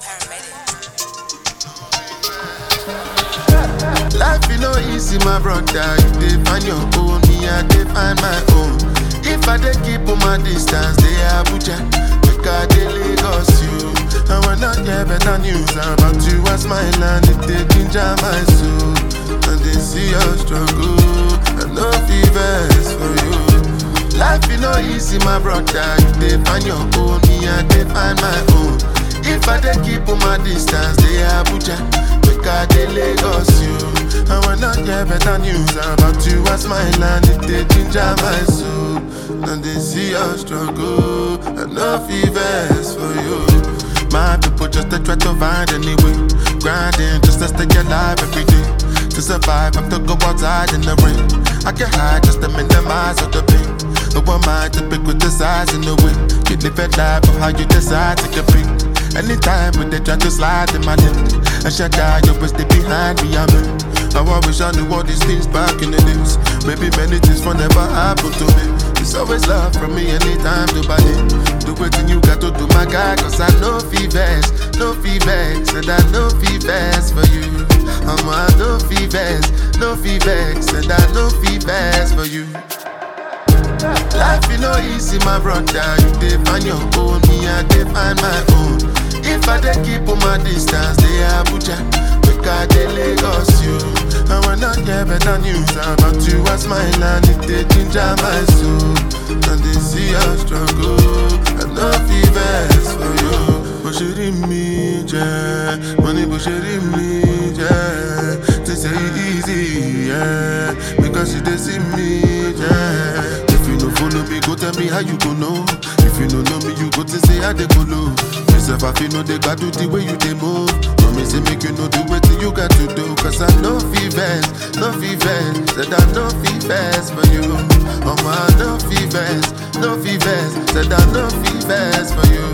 Life is no easy, my brother. You dey find your own, me I dey find my own. If I dey keep on my distance, they Abuja, make I dey Lagos you. I will not get better news about you as my land. It dey ginger my soul, and they see your struggle. I no fevers for you. Life is no easy, my brother. You dey find your own, me I dey find my own. If I dey keep on my distance, they Abuja, make I dey Lagos you. I will not get better news about you as my land. It dey ginger my soul, and they see your struggle. I no fevers for you. My people just to try to find any way, grinding just to stay alive every day. To survive, I have to go outside in the rain. I can hide just to minimize all the pain. No one mind to pick with the size in the way. You live a life of how you decide to compete. Anytime when they try to slide in my lane, I shall die, you will stay behind me, I'm in. Now I wish I knew all these things back in the days. Maybe many things will never happen to me. It's always love from me anytime to buy it. Do what you got to do, my guy, cause I know fevers, no fevers, and I know fevers for you. I know fevers, no fevers, and I know fevers for you. Life is no easy, my brother. You dey find your own, me I dey find my own. If I dey keep on my distance, they Abuja, make I dey Lagos you. I will not get better news about you as my land. It dey ginger my soul, and they see your struggle. I know fevers for you. Bushiri me, yeah. Money bushiri me, yeah. They say it easy, yeah. Because you dey see me, yeah. If you no follow me, go tell me how you go know. If you no know me, you go to say how they go low. Myself, I feel no they got do the way you they move. No me say make you know the way you got to do. Cause I know fevers, no fevers. Said I know fevers for you. Oh my, no fevers, no fevers. Said I know fevers for you.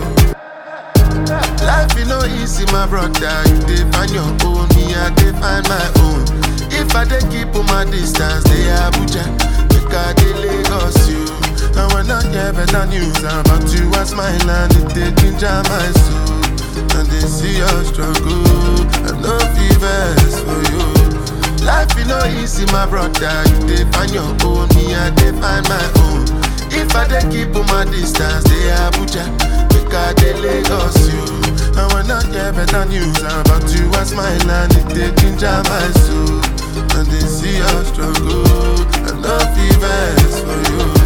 Life is no easy, my brother. You dey find your own, me I dey find my own. If I dey keep on my distance, they Abuja, make I dey Lagos you. I will not get better news about you as my land. It dey ginger my soul, and they see your struggle. I know fevers for you. Life is no easy, my brother. You dey find your own, me I dey find my own. If I dey keep on my distance, they Abuja, make I dey Lagos you. I will not get better news about you as my land. It dey ginger my soul, and they see your struggle. I know fevers for you.